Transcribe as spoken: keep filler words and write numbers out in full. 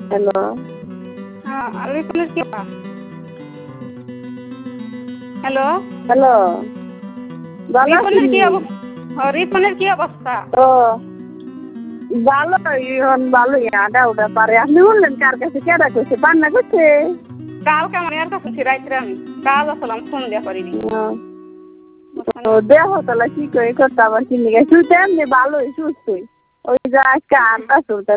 Hello. হ্যাঁ, আর রিপনের কি অবস্থা? হ্যালো। হ্যালো। ভালো রিপনের কি আছিস? অবস্থা? ও রিপনের কি অবস্থা? ও ভালোই এখন ভালোই আডা ওটা পারে। আপনি বললেন কার কাছে কেডা করছে? বান্না করছে? কালকে আমার এর কাছে ছিল রাত্রে আমি কাজ আসলাম ফোন দেওয়া করিনি। ও দেহ তাহলে কি করে করতে আবার কিনে গেছে? তুই তো এমনি ভালোই সুস্থই। ওই যে আজকে আড্ডা চলতে